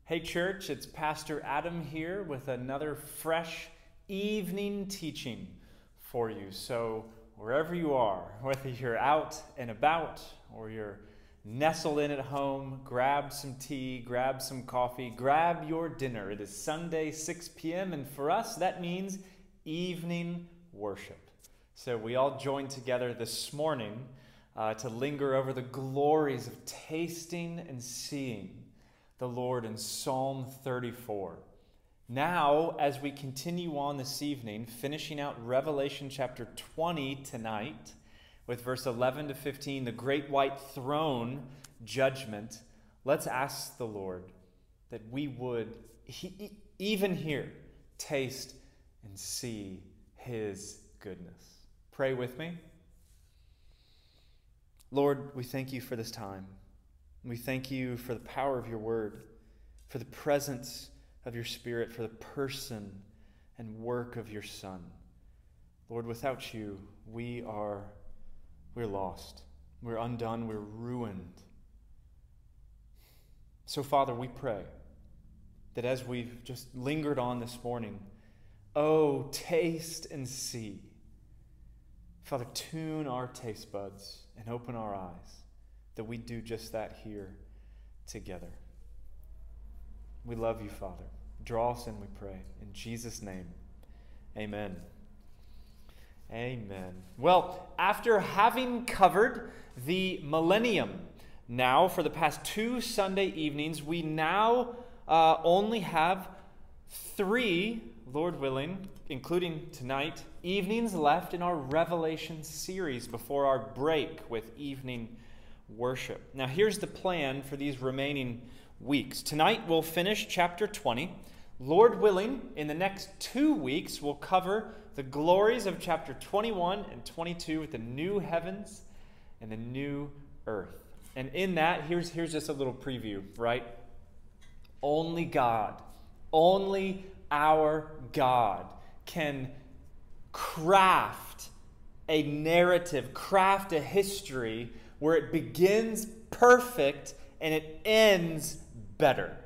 Hey church, it's Pastor Adam here with another fresh evening teaching for you. So wherever you are, whether you're out and about or you're nestled in at home, grab some tea, grab some coffee, grab your dinner. It is Sunday, 6 p.m. and for us that means evening worship. So we all joined together this morning to linger over the glories of tasting and seeing the Lord in Psalm 34. Now, as we continue on this evening, finishing out Revelation chapter 20 tonight, with verse 11 to 15, the great white throne judgment, let's ask the Lord that we would, even here, taste and see His goodness. Pray with me. Lord, we thank you for this time. We thank you for the power of your word, for the presence of your Spirit, for the person and work of your Son. Lord, without you, we're lost. We're undone. We're ruined. So, Father, we pray that as we've just lingered on this morning, oh, taste and see. Father, tune our taste buds and open our eyes, that we do just that here together. We love you, Father. Draw us in, we pray. In Jesus' name, amen. Amen. Well, after having covered the millennium now for the past 2 Sunday evenings, we now only have 3, Lord willing, including tonight, evenings left in our Revelation series before our break with evening worship. Now, here's the plan for these remaining weeks. Tonight, we'll finish chapter 20. Lord willing, in the next 2 weeks, we'll cover the glories of chapter 21 and 22 with the new heavens and the new earth. And in that, here's just a little preview, right? Only God, only our God can craft a narrative, craft a history where it begins perfect and it ends better.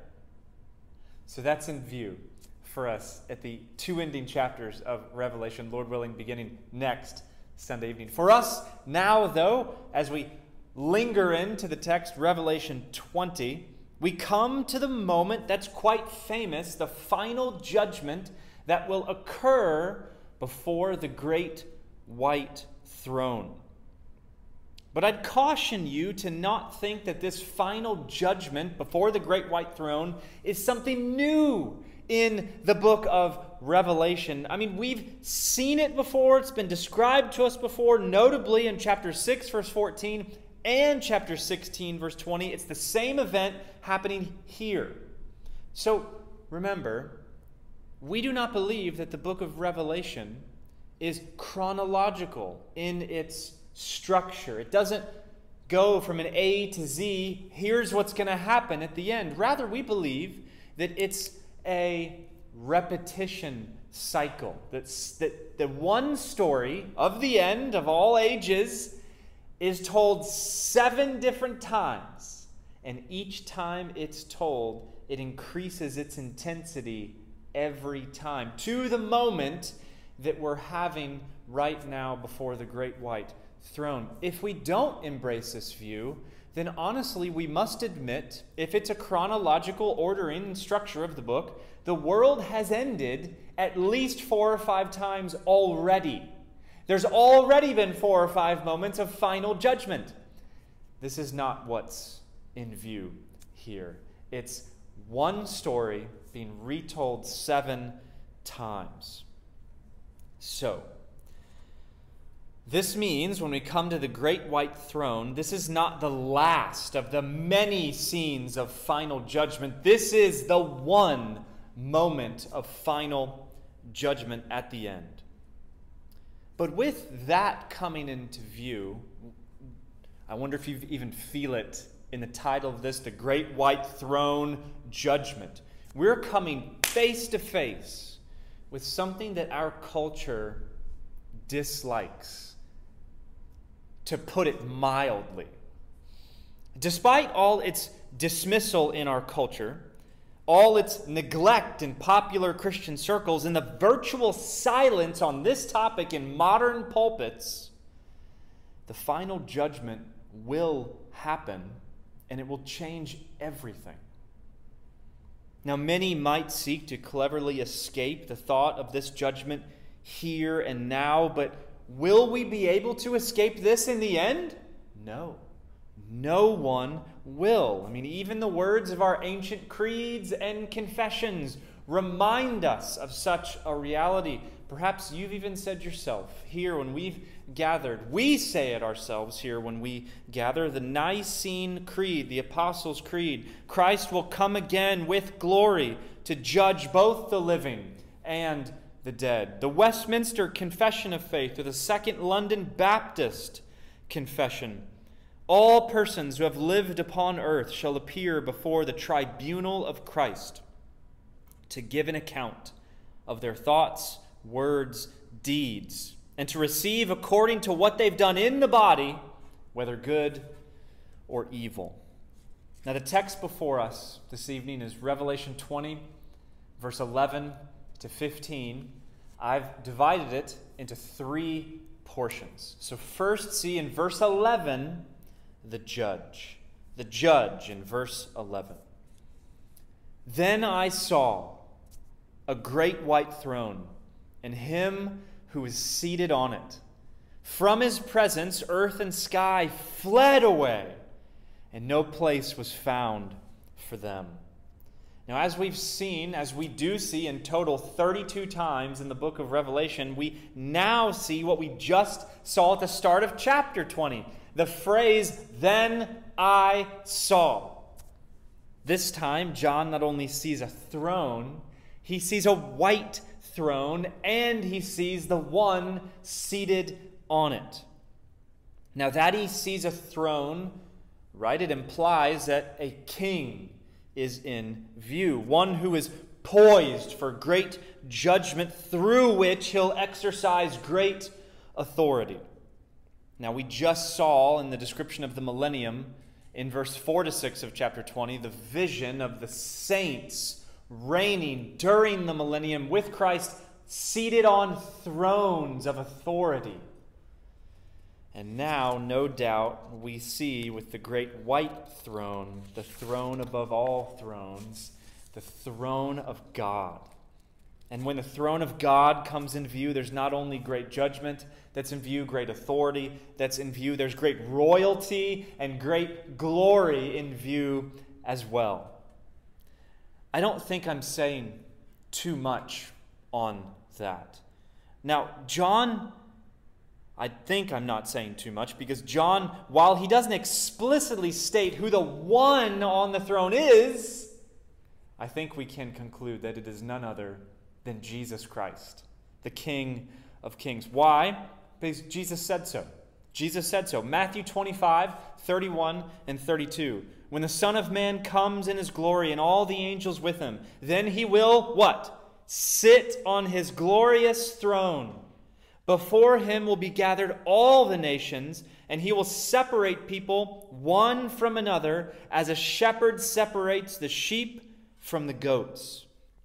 So that's in view for us at the 2 ending chapters of Revelation, Lord willing, beginning next Sunday evening. For us now, though, as we linger into the text, Revelation 20, we come to the moment that's quite famous, the final judgment that will occur before the great white throne. But I'd caution you to not think that this final judgment before the great white throne is something new in the book of Revelation. I mean, we've seen it before. It's been described to us before, notably in chapter 6, verse 14, and chapter 16, verse 20. It's the same event happening here. So, remember, we do not believe that the book of Revelation is chronological in its structure. It doesn't go from an A to Z, here's what's going to happen at the end. Rather, we believe that it's a repetition cycle. That the one story of the end of all ages is told 7 different times. And each time it's told, it increases its intensity every time to the moment that we're having right now before the great white throne. If we don't embrace this view, then honestly we must admit, if it's a chronological ordering and structure of the book, the world has ended at least 4 or 5 times already. There's already been 4 or 5 moments of final judgment. This is not what's in view here. It's one story being retold 7 times. So, this means when we come to the great white throne, this is not the last of the many scenes of final judgment. This is the one moment of final judgment at the end. But with that coming into view, I wonder if you even feel it in the title of this, The Great White Throne Judgment. We're coming face to face with something that our culture dislikes, to put it mildly. Despite all its dismissal in our culture all its neglect in popular Christian circles, and the virtual silence on this topic in modern pulpits, the final judgment will happen, and it will change everything. Now, many might seek to cleverly escape the thought of this judgment here and now, but will we be able to escape this in the end? No. No one will. I mean, even the words of our ancient creeds and confessions remind us of such a reality. Perhaps you've even said yourself here when we've gathered. We say it ourselves here when we gather. The Nicene Creed, the Apostles' Creed. Christ will come again with glory to judge both the living and the dead. The Westminster Confession of Faith, or the Second London Baptist Confession. All persons who have lived upon earth shall appear before the tribunal of Christ to give an account of their thoughts, words, deeds, and to receive according to what they've done in the body, whether good or evil. Now, the text before us this evening is Revelation 20, verse 11 to 15. I've divided it into 3 portions. So first, see in verse 11, the judge. The judge in verse 11. Then I saw a great white throne, and him who is seated on it. From his presence, earth and sky fled away, and no place was found for them. Now, as we've seen, as we do see in total 32 times in the book of Revelation, we now see what we just saw at the start of chapter 20. The phrase, then I saw. This time, John not only sees a throne, he sees a white throne, and he sees the one seated on it. Now, that he sees a throne, right, it implies that a king is in view, one who is poised for great judgment through which he'll exercise great authority. Now, we just saw in the description of the millennium, in verse 4 to 6 of chapter 20, the vision of the saints reigning during the millennium with Christ seated on thrones of authority. And now, no doubt, we see with the great white throne, the throne above all thrones, the throne of God. And when the throne of God comes in view, there's not only great judgment that's in view, great authority that's in view, there's great royalty and great glory in view as well. I don't think I'm saying too much on that. Now, John, I think I'm not saying too much, because John, while he doesn't explicitly state who the one on the throne is, I think we can conclude that it is none other than Jesus Christ, the King of Kings. Why? Because Jesus said so. Jesus said so. Matthew 25, 31 and 32. When the Son of Man comes in his glory and all the angels with him, then he will, what? Sit on his glorious throne. Before him will be gathered all the nations, and he will separate people one from another, as a shepherd separates the sheep from the goats.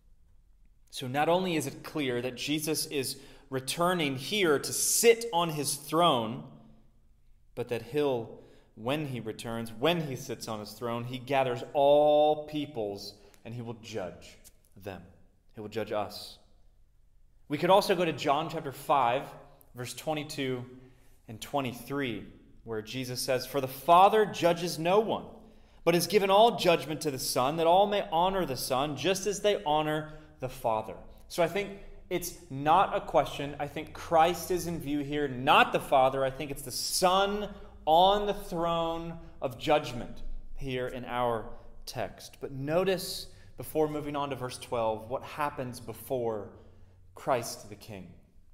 So not only is it clear that Jesus is returning here to sit on his throne, but that he'll, when he returns, when he sits on his throne, he gathers all peoples and he will judge them. He will judge us. We could also go to John chapter 5, verse 22 and 23, where Jesus says, "For the Father judges no one, but has given all judgment to the Son, that all may honor the Son, just as they honor the Father." So I think it's not a question. I think Christ is in view here, not the Father. I think it's the Son on the throne of judgment here in our text. But notice, before moving on to verse 12, what happens before Christ the King.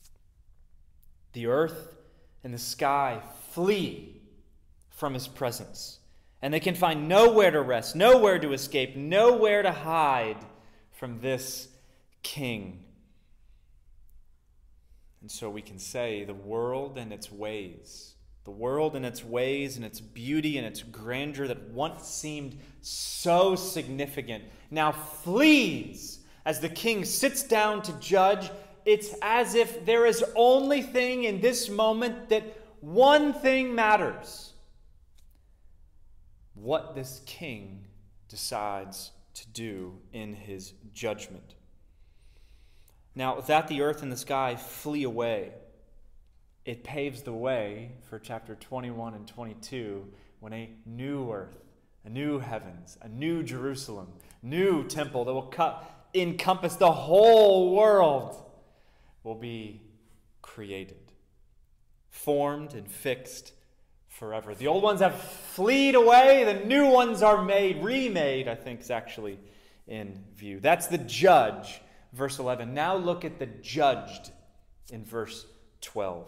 The earth and the sky flee from his presence, and they can find nowhere to rest, nowhere to escape, nowhere to hide from this King. And so we can say the world and its ways The world and its ways and its beauty and its grandeur that once seemed so significant now flees as the king sits down to judge. It's as if there is only thing in this moment that one thing matters: what this king decides to do in his judgment. Now, that the earth and the sky flee away, it paves the way for chapter 21 and 22, when a new earth, a new heavens, a new Jerusalem, new temple that will encompass the whole world will be created, formed and fixed forever. The old ones have fleed away, the new ones are remade, I think is actually in view. That's the judge, verse 11. Now look at the judged in verse 12.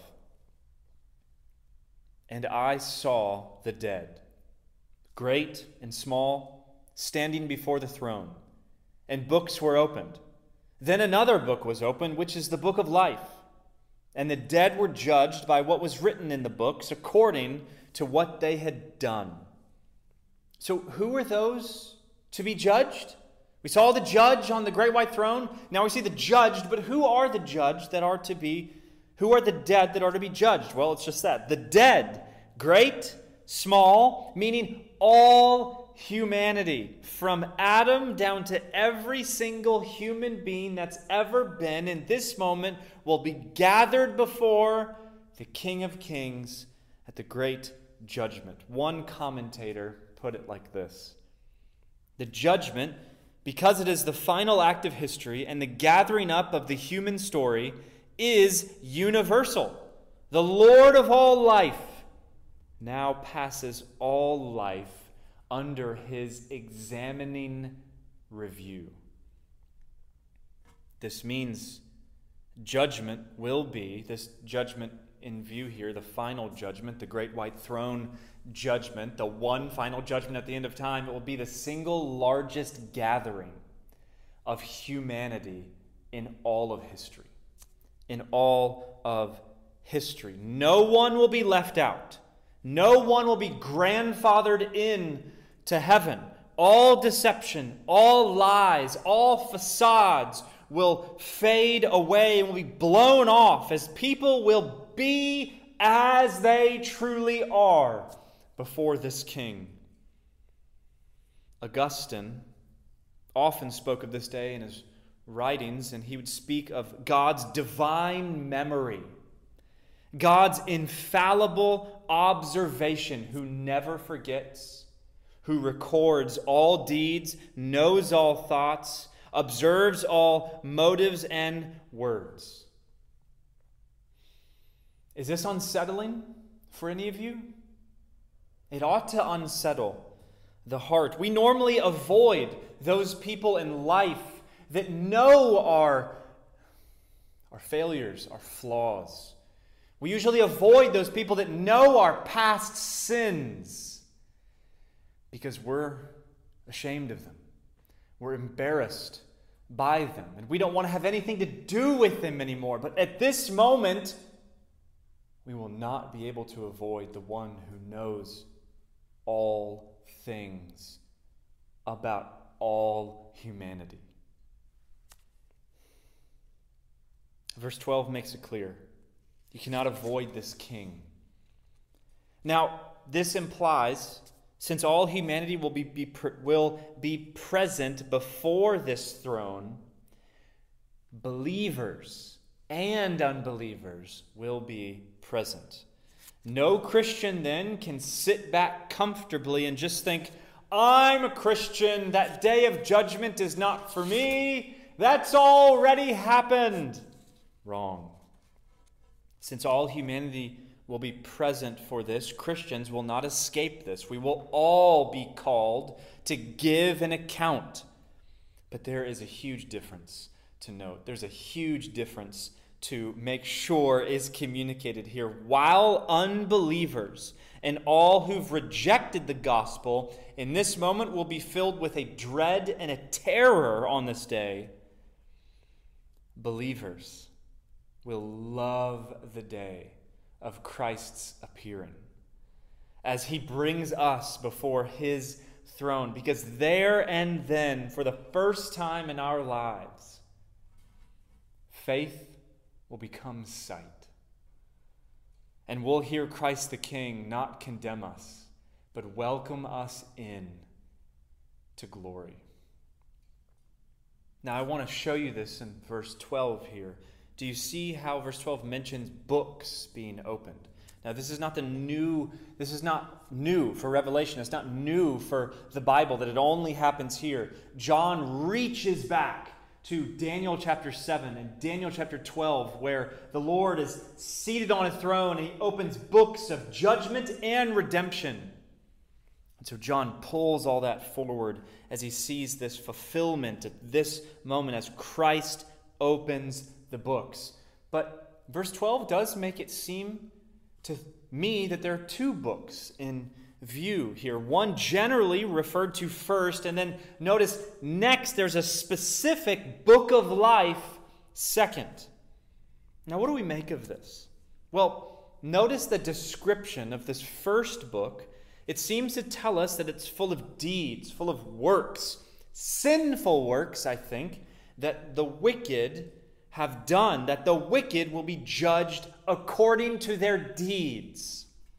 And I saw the dead, great and small, standing before the throne, and books were opened. Then another book was opened, which is the book of life. And the dead were judged by what was written in the books according to what they had done. So who are those to be judged? We saw the judge on the great white throne. Now we see the judged, but who are the judged that are to be, who are the dead that are to be judged? Well, it's just that. The dead, great, small, meaning all humanity, from Adam down to every single human being that's ever been in this moment, will be gathered before the King of Kings at the great judgment. One commentator put it like this: the judgment, because it is the final act of history and the gathering up of the human story, is universal. The Lord of all life now passes all life under his examining review. This means judgment will be, this judgment in view here, the final judgment, the great white throne judgment, the one final judgment at the end of time. It will be the single largest gathering of humanity in all of history. In all of history. No one will be left out. No one will be grandfathered in to heaven. All deception, all lies, all facades will fade away and will be blown off as people will be as they truly are before this king. Augustine often spoke of this day in his writings, and he would speak of God's divine memory, God's infallible observation, who never forgets, who records all deeds, knows all thoughts, observes all motives and words. Is this unsettling for any of you? It ought to unsettle the heart. We normally avoid those people in life that know our failures, our flaws. We usually avoid those people that know our past sins because we're ashamed of them. We're embarrassed by them, and we don't want to have anything to do with them anymore. But at this moment, we will not be able to avoid the one who knows all things about all humanity. Verse 12 makes it clear. You cannot avoid this king. Now, this implies, since all humanity will be present before this throne, believers and unbelievers will be present. No Christian then can sit back comfortably and just think, I'm a Christian, that day of judgment is not for me, that's already happened. Wrong. Since all humanity will be present for this, Christians will not escape this. We will all be called to give an account. But there is a huge difference to note. There's a huge difference to make sure is communicated here. While unbelievers and all who've rejected the gospel in this moment will be filled with a dread and a terror on this day, believers will love the day of Christ's appearing. as he brings us before his throne. Because there and then, for the first time in our lives, faith will become sight. And we'll hear Christ the King not condemn us, but welcome us in to glory. Now, I want to show you this in verse 12 here. Do you see how verse 12 mentions books being opened? Now, this is not new for Revelation. It's not new for the Bible that it only happens here. John reaches back to Daniel chapter 7 and Daniel chapter 12, where the Lord is seated on a throne and he opens books of judgment and redemption. And so John pulls all that forward as he sees this fulfillment at this moment as Christ opens the books. But verse 12 does make it seem to me that there are two books in view here. One generally referred to first, and then notice next there's a specific book of life second. Now, what do we make of this? Well, notice the description of this first book. It seems to tell us that it's full of deeds, full of works, sinful works, I think, that the wicked have done, that the wicked will be judged according to their deeds.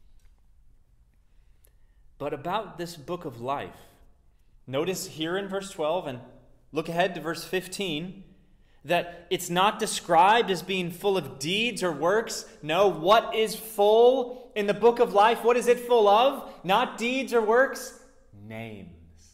But about this book of life, notice here in verse 12, and look ahead to verse 15, that it's not described as being full of deeds or works. No, what is full in the book of life? What is it full of? Not deeds or works. Names.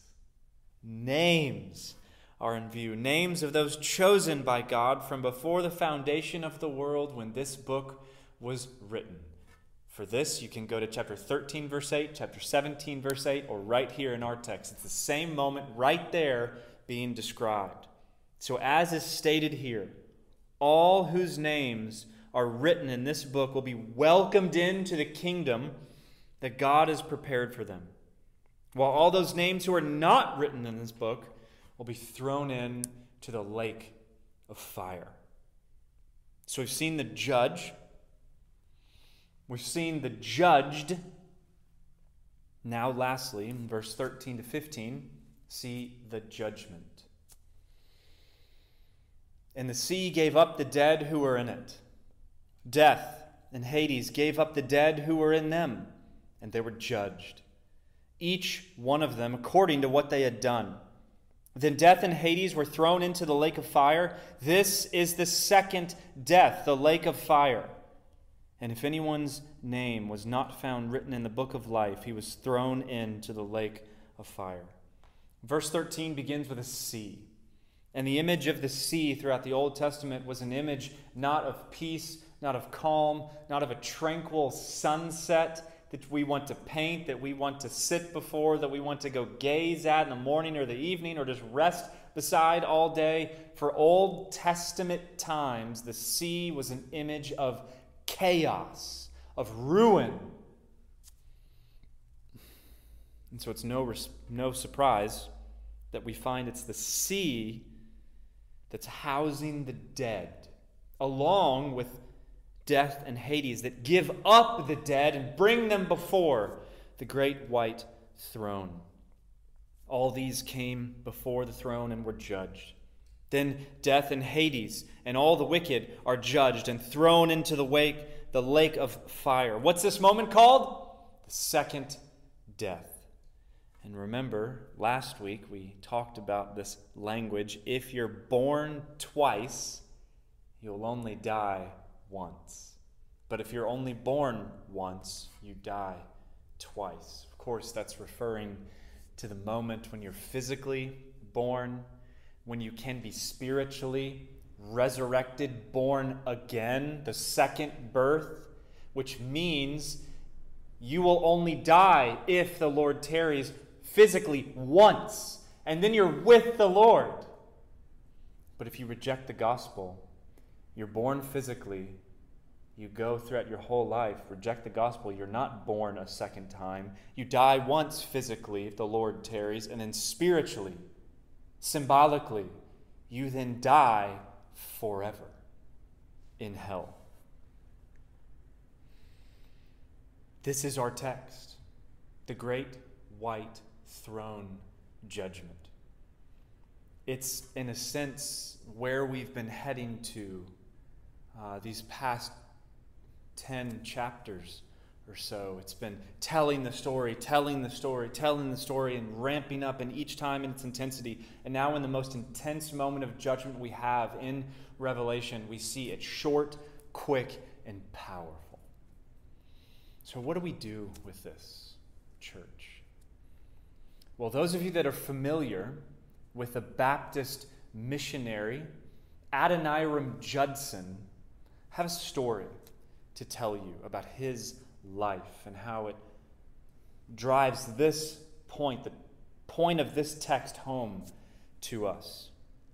Names are in view. Names of those chosen by God from before the foundation of the world when this book was written. For this, you can go to chapter 13, verse 8, chapter 17, verse 8, or right here in our text. It's the same moment right there being described. So as is stated here, all whose names are written in this book will be welcomed into the kingdom that God has prepared for them, while all those names who are not written in this book will be thrown into the lake of fire. So we've seen the judge. We've seen the judged. Now, lastly, in verse 13 to 15, see the judgment. And the sea gave up the dead who were in it. Death and Hades gave up the dead who were in them, and they were judged, each one of them according to what they had done. Then death and Hades were thrown into the lake of fire. This is the second death, the lake of fire. And if anyone's name was not found written in the book of life, he was thrown into the lake of fire. Verse 13 begins with a sea. And the image of the sea throughout the Old Testament was an image not of peace, not of calm, not of a tranquil sunset that we want to paint, that we want to sit before, that we want to go gaze at in the morning or the evening or just rest beside all day. For Old Testament times, the sea was an image of chaos, of ruin. And so it's no surprise that we find it's the sea that's housing the dead, along with death and Hades, that give up the dead and bring them before the great white throne. All these came before the throne and were judged. Then death and Hades and all the wicked are judged and thrown into the lake of fire. What's this moment called? The second death. And remember, last week we talked about this language. If you're born twice, you'll only die once. But if you're only born once, you die twice. Of course, that's referring to the moment when you're physically born, when you can be spiritually resurrected, born again, the second birth, which means you will only die if the Lord tarries physically once, and then you're with the Lord. But if you reject the gospel, you're born physically, you go throughout your whole life, reject the gospel, you're not born a second time. You die once physically if the Lord tarries, and then spiritually, symbolically, you then die forever in hell. This is our text. the great white throne judgment. It's, in a sense, where we've been heading to these past 10 chapters or so. It's been telling the story, and ramping up, and each time in its intensity. And now in the most intense moment of judgment we have in Revelation, we see it short, quick, and powerful. So what do we do with this, church? Well, those of you that are familiar with the Baptist missionary Adoniram Judson have a story to tell you about his life and how it drives this point, the point of this text, home to us.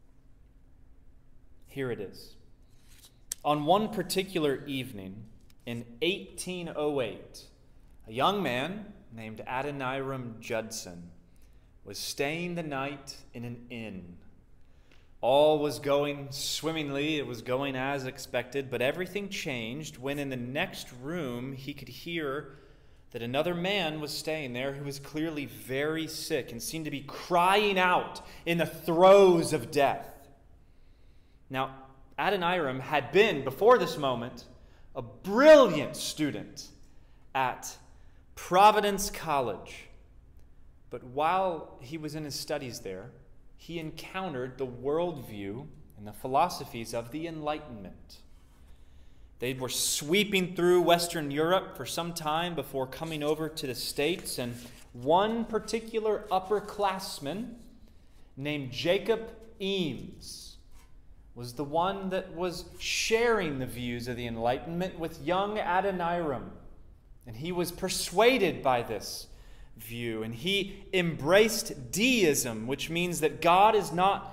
Here it is. On one particular evening in 1808, a young man named Adoniram Judson was staying the night in an inn. All was going swimmingly. It was going as expected, but everything changed when in the next room he could hear that another man was staying there who was clearly very sick and seemed to be crying out in the throes of death. Now, Adoniram had been, before this moment, a brilliant student at Providence College. But while he was in his studies there, he encountered the worldview and the philosophies of the Enlightenment. They were sweeping through Western Europe for some time before coming over to the States, and one particular upperclassman named Jacob Eames was the one that was sharing the views of the Enlightenment with young Adoniram. And he was persuaded by this view, and he embraced deism, which means that God is not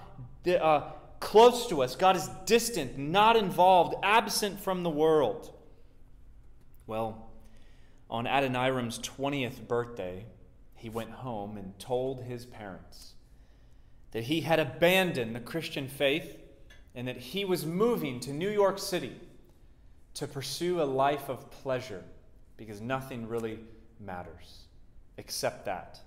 close to us. God is distant, not involved, absent from the world. Well, on Adoniram's 20th birthday, he went home and told his parents that he had abandoned the Christian faith and that he was moving to New York City to pursue a life of pleasure, because nothing really matters except that.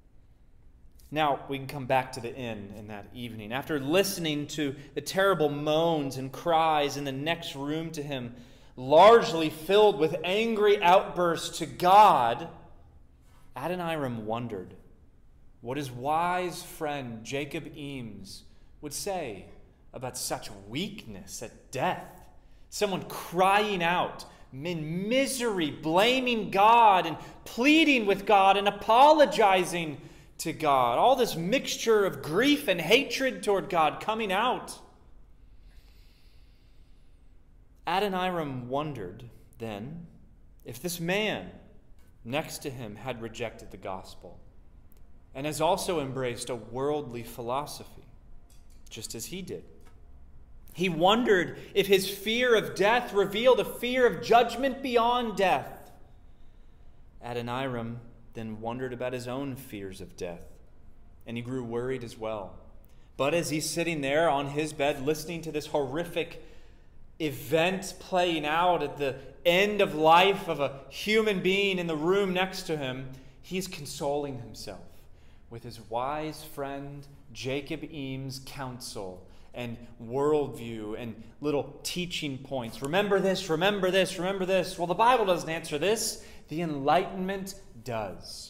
Now, we can come back to the inn in that evening. After listening to the terrible moans and cries in the next room to him, largely filled with angry outbursts to God, Adoniram wondered what his wise friend Jacob Eames would say about such weakness at death. Someone crying out in misery, blaming God and pleading with God and apologizing to God. All this mixture of grief and hatred toward God coming out. Adoniram wondered then if this man next to him had rejected the gospel and has also embraced a worldly philosophy, just as he did. He wondered if his fear of death revealed a fear of judgment beyond death. Adoniram then wondered about his own fears of death, and he grew worried as well. But as he's sitting there on his bed listening to this horrific event playing out at the end of life of a human being in the room next to him, he's consoling himself with his wise friend Jacob Eames' counsel and worldview and little teaching points. Remember this, remember this, remember this. Well, the Bible doesn't answer this. The Enlightenment does.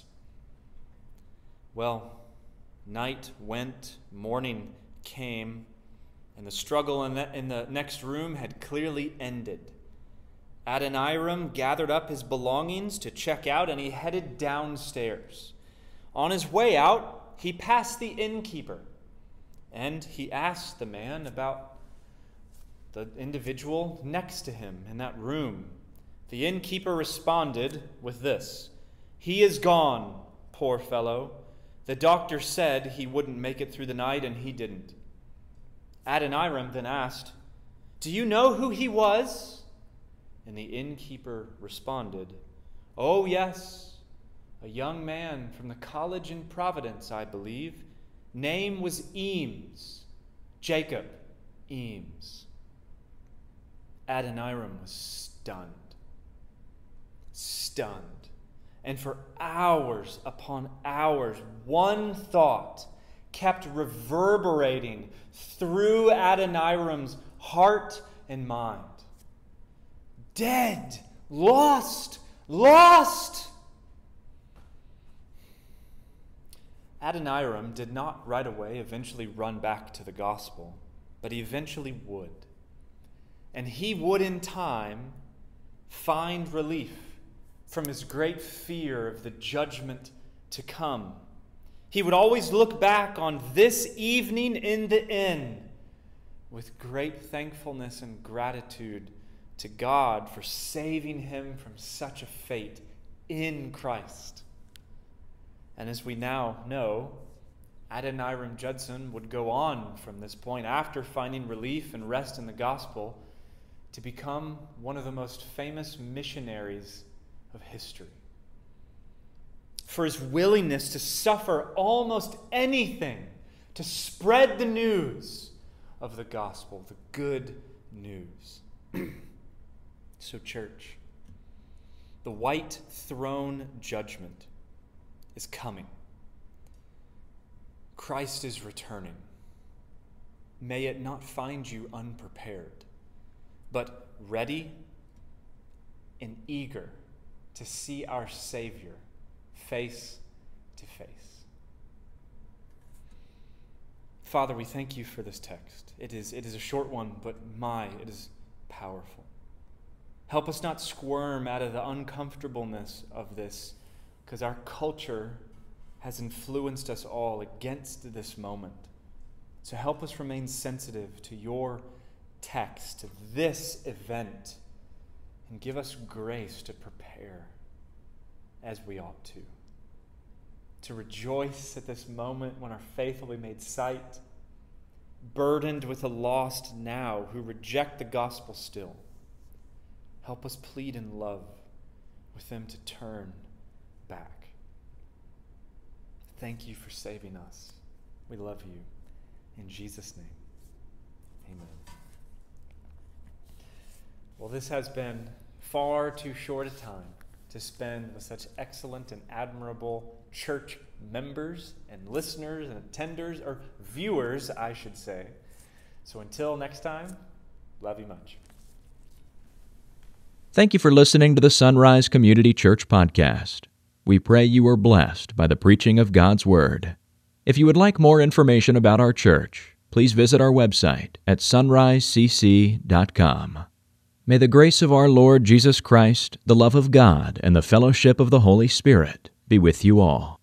Well, night went, morning came, and the struggle in the next room had clearly ended. Adoniram gathered up his belongings to check out, and he headed downstairs. On his way out, he passed the innkeeper, and he asked the man about the individual next to him in that room. The innkeeper responded with this: "He is gone, poor fellow. The doctor said he wouldn't make it through the night, and he didn't." Adoniram then asked, "Do you know who he was?" And the innkeeper responded, "Oh, yes, a young man from the college in Providence, I believe. Name was Eames, Jacob Eames." Adoniram was stunned. And for hours upon hours, one thought kept reverberating through Adoniram's heart and mind. Dead, lost, lost. Adoniram did not right away eventually run back to the gospel, but he eventually would. And he would in time find relief from his great fear of the judgment to come. He would always look back on this evening in the inn with great thankfulness and gratitude to God for saving him from such a fate in Christ. And as we now know, Adoniram Judson would go on from this point, after finding relief and rest in the gospel, to become one of the most famous missionaries of history. For his willingness to suffer almost anything to spread the news of the gospel, the good news. So, church, the white throne judgment is coming. Christ is returning. May it not find you unprepared, but ready and eager to see our Savior face to face. Father, we thank you for this text. It is a short one, but it is powerful. Help us not squirm out of the uncomfortableness of this, because our culture has influenced us all against this moment. So help us remain sensitive to your text, to this event, and give us grace to prepare as we ought to rejoice at this moment when our faith will be made sight, burdened with the lost now who reject the gospel still. Help us plead in love with them to turn back. Thank you for saving us. We love you. In Jesus' name, amen. Well, this has been far too short a time to spend with such excellent and admirable church members and listeners and attenders, or viewers, I should say. So until next time, love you much. Thank you for listening to the Sunrise Community Church podcast. We pray you are blessed by the preaching of God's Word. If you would like more information about our church, please visit our website at sunrisecc.com. May the grace of our Lord Jesus Christ, the love of God, and the fellowship of the Holy Spirit be with you all.